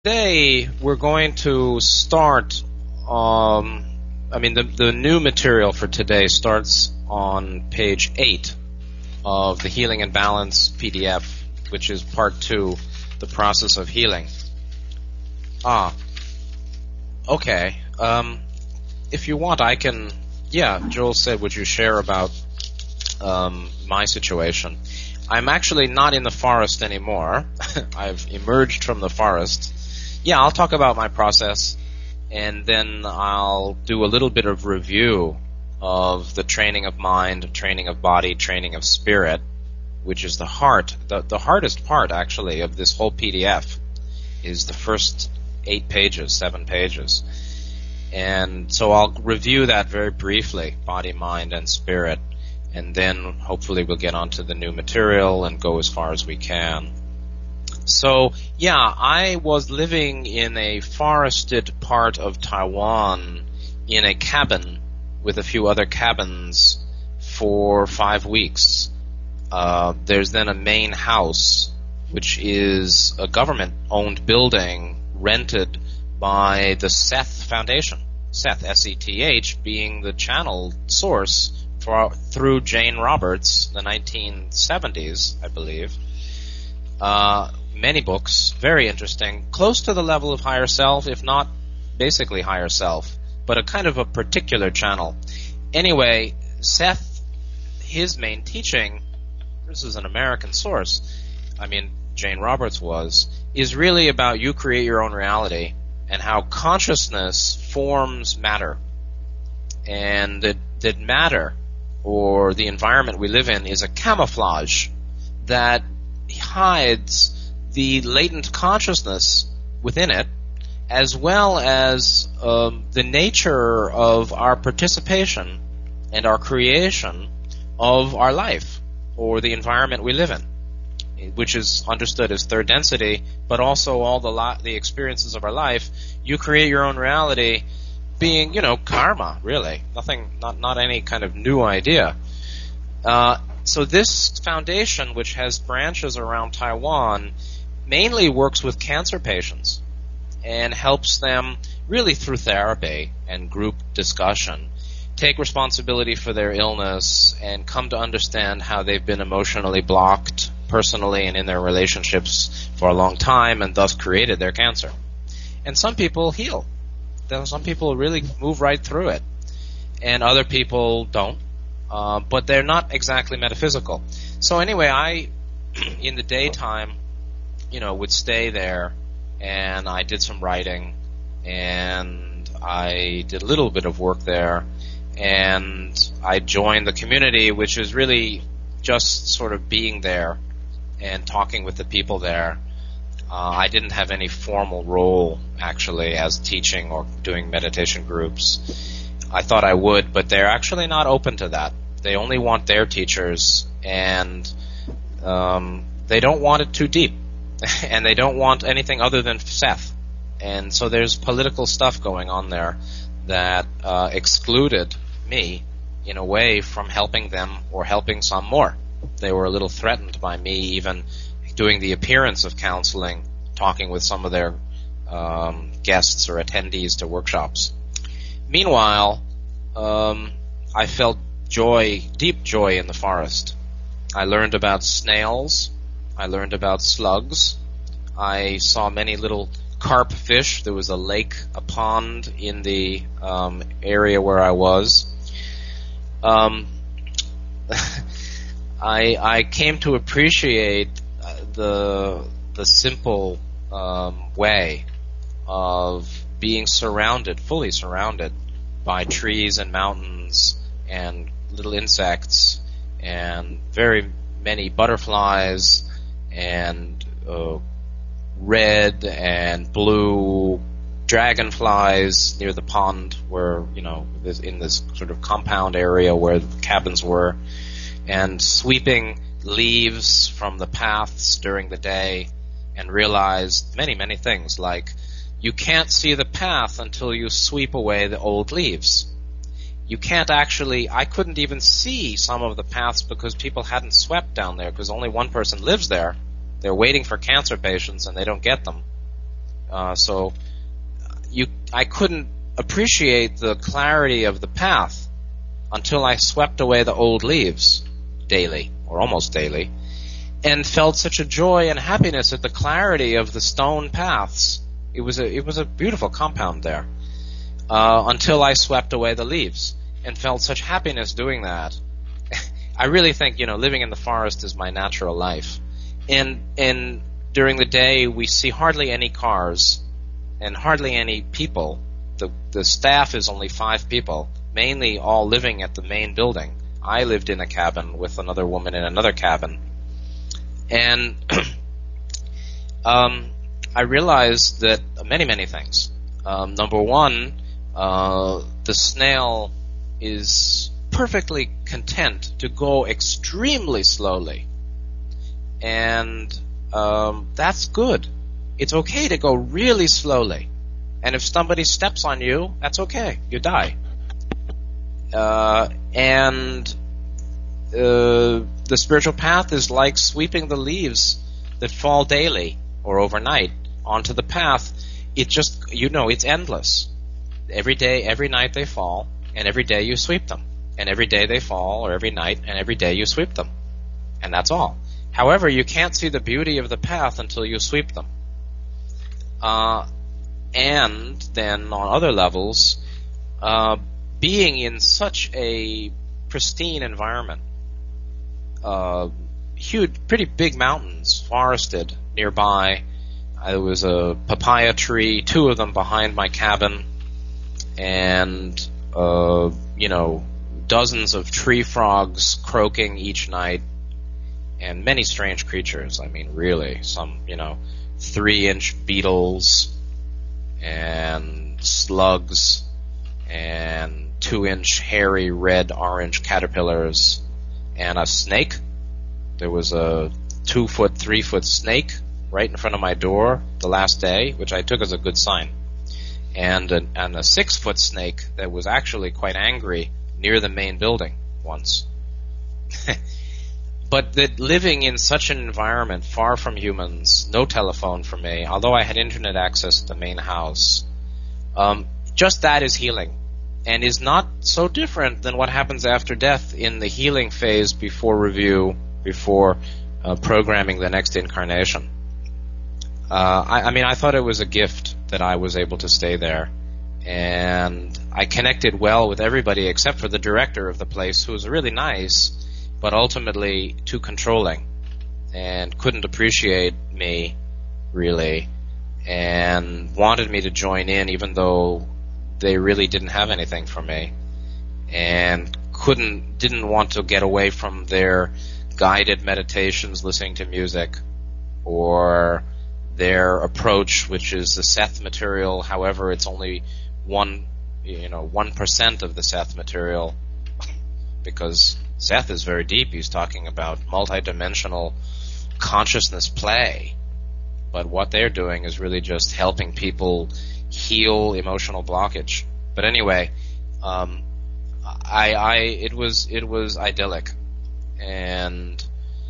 today we're going to start. The new material for today starts on page 8 of the Healing and Balance PDF, which is part 2, the process of healing. Okay. If you want, I can. Yeah, Joel said, would you share about my situation? I'm actually not in the forest anymore. I've emerged from the forest. Yeah, I'll talk about my process, and then I'll do a little bit of review of the training of mind, training of body, training of spirit, which is the heart. The hardest part, actually, of this whole PDF is the first 7 pages. And so I'll review that very briefly, body, mind, and spirit. And then hopefully we'll get onto the new material and go as far as we can. So, yeah, I was living in a forested part of Taiwan in a cabin with a few other cabins for 5 weeks. There's then a main house, which is a government-owned building rented by the Seth Foundation. Seth, S-E-T-H, being the channel source through Jane Roberts, the 1970s, I believe. Many books, very interesting, close to the level of Higher Self, if not basically Higher Self, but a kind of a particular channel. Anyway, Seth, his main teaching, this is an American source, Jane Roberts is really about you create your own reality and how consciousness forms matter. And that matter, or the environment we live in, is a camouflage that hides the latent consciousness within it, as well as the nature of our participation and our creation of our life, or the environment we live in, which is understood as third density, but also all the experiences of our life. You create your own reality, being, karma, really. Not any kind of new idea. So this foundation, which has branches around Taiwan, mainly works with cancer patients and helps them, really through therapy and group discussion, take responsibility for their illness and come to understand how they've been emotionally blocked personally and in their relationships for a long time, and thus created their cancer. And some people heal. Some people really move right through it, and other people don't, but they're not exactly metaphysical. So anyway, I, in the daytime, would stay there, and I did some writing, and I did a little bit of work there, and I joined the community, which is really just sort of being there and talking with the people there. I didn't have any formal role, actually, as teaching or doing meditation groups. I thought I would, but they're actually not open to that. They only want their teachers, and they don't want it too deep. And they don't want anything other than Seth. And so there's political stuff going on there that excluded me, in a way, from helping them or helping some more. They were a little threatened by me even doing the appearance of counseling, talking with some of their guests or attendees to workshops. Meanwhile, I felt deep joy in the forest. I learned about snails. I learned about slugs. I saw many little carp fish. There was a pond in the area where I was. I came to appreciate the simple way of being fully surrounded by trees and mountains and little insects and very many butterflies and red and blue dragonflies near the pond where, in this sort of compound area where the cabins were, and sweeping leaves from the paths during the day, and realized many, many things, like you can't see the path until you sweep away the old leaves. You can't I couldn't even see some of the paths because people hadn't swept down there, because only one person lives there. They're waiting for cancer patients and they don't get them. So I couldn't appreciate the clarity of the path until I swept away the old leaves daily, or almost daily, and felt such a joy and happiness at the clarity of the stone paths. It was a beautiful compound there, until I swept away the leaves and felt such happiness doing that. I really think, living in the forest is my natural life. And during the day we see hardly any cars and hardly any people. The staff is only 5 people, mainly all living at the main building. I lived in a cabin with another woman in another cabin. And I realized that many things. Number one, the snail is perfectly content to go extremely slowly. And that's good. It's okay to go really slowly. And if somebody steps on you, that's okay. You die. And the spiritual path is like sweeping the leaves that fall daily or overnight onto the path. It just, it's endless. Every day, every night they fall, and every day you sweep them. And every day they fall, or every night, and every day you sweep them. And that's all. However, you can't see the beauty of the path until you sweep them. And then on other levels, being in such a pristine environment, huge, pretty big mountains, forested nearby. There was a papaya tree, 2 of them behind my cabin, and dozens of tree frogs croaking each night, and many strange creatures. I mean, really, some 3-inch beetles and slugs and 2-inch hairy red orange caterpillars and a snake. There was a 2-foot, 3-foot snake right in front of my door the last day, which I took as a good sign, and a 6-foot snake that was actually quite angry near the main building once. But that living in such an environment, far from humans, no telephone for me, although I had internet access to the main house, just that is healing, and is not so different than what happens after death in the healing phase before review, before programming the next incarnation. I thought it was a gift that I was able to stay there, and I connected well with everybody except for the director of the place, who was really nice, but ultimately too controlling and couldn't appreciate me really, and wanted me to join in even though they really didn't have anything for me, and didn't want to get away from their guided meditations listening to music, or their approach, which is the Seth material. However, it's only 1% of the Seth material, because Seth is very deep. He's talking about multidimensional consciousness play, but what they're doing is really just helping people heal emotional blockage. But anyway, it was idyllic, and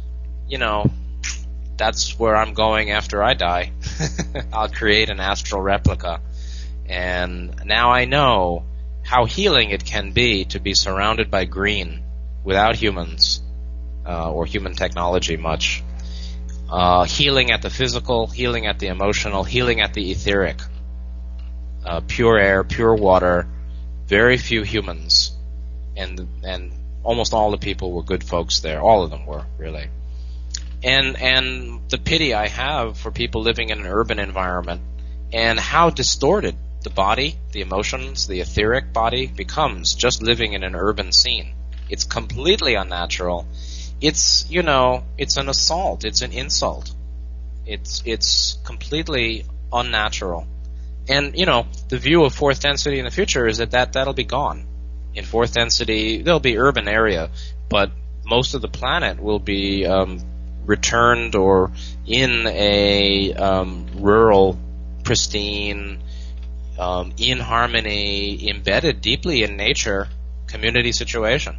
that's where I'm going after I die. I'll create an astral replica, and now I know how healing it can be to be surrounded by green without humans or human technology much. Healing at the physical, healing at the emotional, healing at the etheric. Pure air, pure water, very few humans, and almost all the people were good folks there. All of them were, really. And the pity I have for people living in an urban environment, and how distorted the body, the emotions, the etheric body becomes just living in an urban scene. It's completely unnatural. It's it's an assault. It's an insult. It's completely unnatural. And the view of fourth density in the future is that'll be gone. In fourth density, there'll be urban area, but most of the planet will be returned or in a rural, pristine, in harmony, embedded deeply in nature community situation.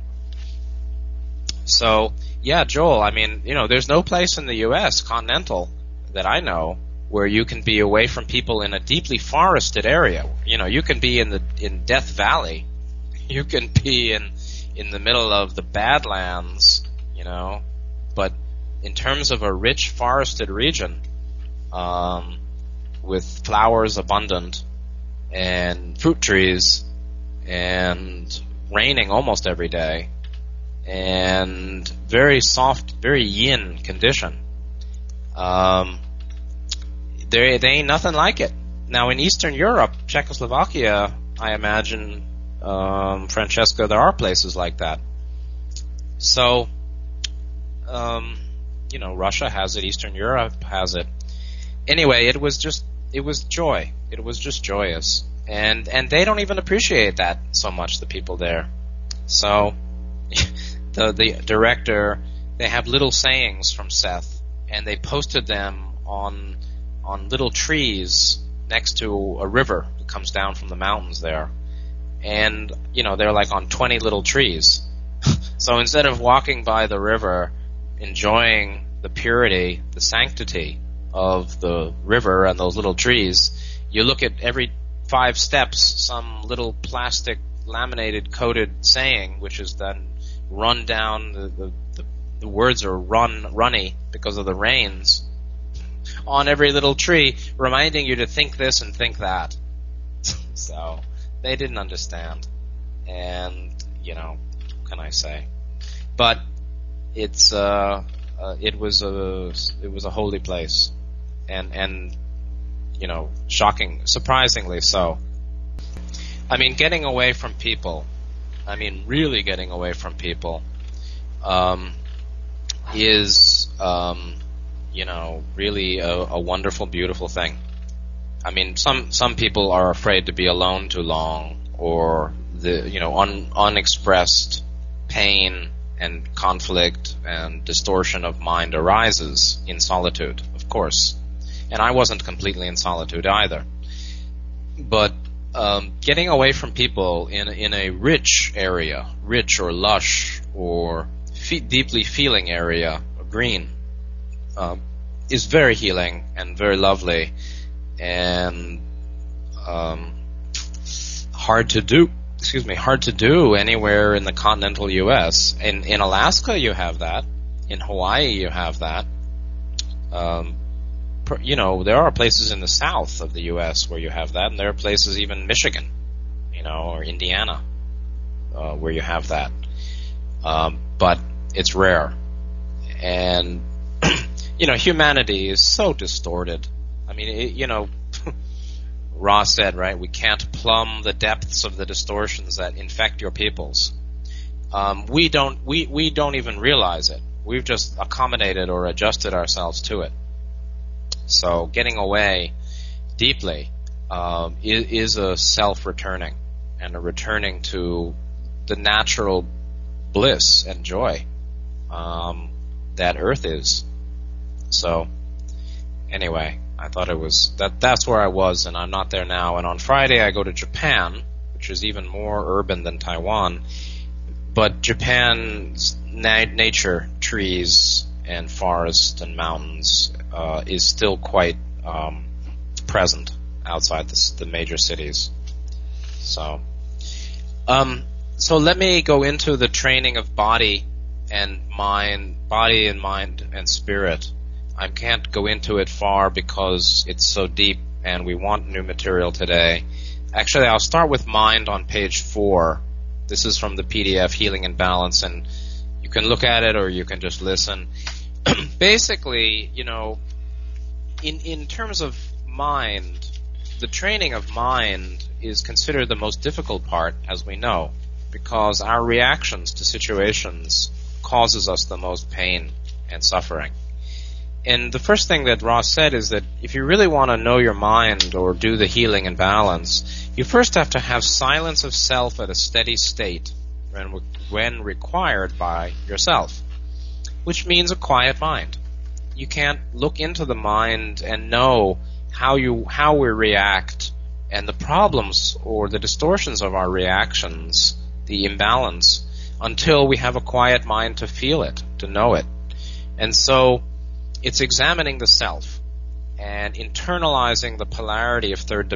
So, yeah, Joel, there's no place in the U.S., continental, that I know, where you can be away from people in a deeply forested area. You can be in Death Valley. You can be in the middle of the Badlands, but in terms of a rich forested region, with flowers abundant and fruit trees and raining almost every day and very soft, very yin condition, there ain't nothing like it. Now in Eastern Europe, Czechoslovakia, I imagine, Francesca, there are places like that. So, Russia has it, Eastern Europe has it. Anyway, it was joy. It was just joyous. And they don't even appreciate that so much, the people there. So, the director, they have little sayings from Seth, and they posted them on little trees next to a river that comes down from the mountains there. And, they're like on 20 little trees. So instead of walking by the river, enjoying the purity, the sanctity of the river and those little trees, you look at every 5 steps some little plastic laminated coated saying, which is then run down, the words are runny because of the rains, on every little tree, reminding you to think this and think that. So they didn't understand, and what can I say? But it was a holy place, and shocking, surprisingly so. I mean, getting away from people. I mean, really getting away from people is really a wonderful, beautiful thing. I mean, some people are afraid to be alone too long, or unexpressed pain and conflict and distortion of mind arises in solitude, of course. And I wasn't completely in solitude either. But getting away from people in a rich area, rich or lush or deeply feeling area, or green, is very healing and very lovely, and hard to do anywhere in the continental U.S. In Alaska you have that. In Hawaii you have that. There are places in the south of the U.S. where you have that, and there are places, even Michigan, or Indiana, where you have that. But it's rare. And, humanity is so distorted. I mean, Ross said, right, we can't plumb the depths of the distortions that infect your peoples. We don't even realize it. We've just accommodated or adjusted ourselves to it. So getting away deeply is a self-returning, and a returning to the natural bliss and joy that Earth is. So anyway, I thought it was that's where I was, and I'm not there now. And on Friday I go to Japan, which is even more urban than Taiwan. But Japan's nature, trees and forests and mountains, is still quite present outside the major cities. So let me go into the training of body and mind and spirit. I can't go into it far because it's so deep, and we want new material today. Actually, I'll start with mind on page 4. This is from the PDF Healing and Balance, and you can look at it or you can just listen. Basically, in terms of mind, the training of mind is considered the most difficult part, as we know, because our reactions to situations causes us the most pain and suffering. And the first thing that Ross said is that if you really want to know your mind or do the healing and balance, you first have to have silence of self at a steady state when required by yourself, which means a quiet mind. You can't look into the mind and know how we react and the problems or the distortions of our reactions, the imbalance, until we have a quiet mind to feel it, to know it. And so it's examining the self and internalizing the polarity of third